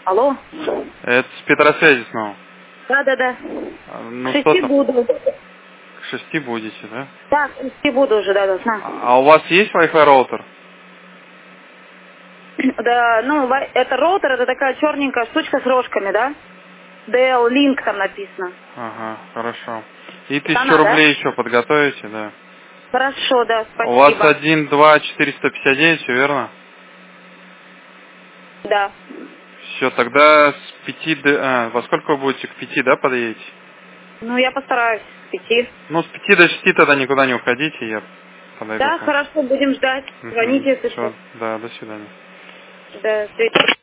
Алло. Это с Петросвязи снова. Да. Ну, К 6 буду. К 6 будете, да? Да, к 6 буду уже, да, должна. А у вас есть Wi-Fi роутер? Да, ну, это роутер, это такая черненькая штучка с рожками, да? DL Link там написано. Ага, хорошо. И Это 1000 она, да? рублей еще подготовите, да? Хорошо, да, У вас спасибо. 12459, все верно? Да. Все, тогда с 5 до... во сколько вы будете? К 5, да, подъедете? Ну, я постараюсь к 5. Ну, с 5 до 6 тогда никуда не уходите, я подойду Да, к вам. хорошо, будем ждать. Звоните, если Все, что. да, до свидания. До встречи.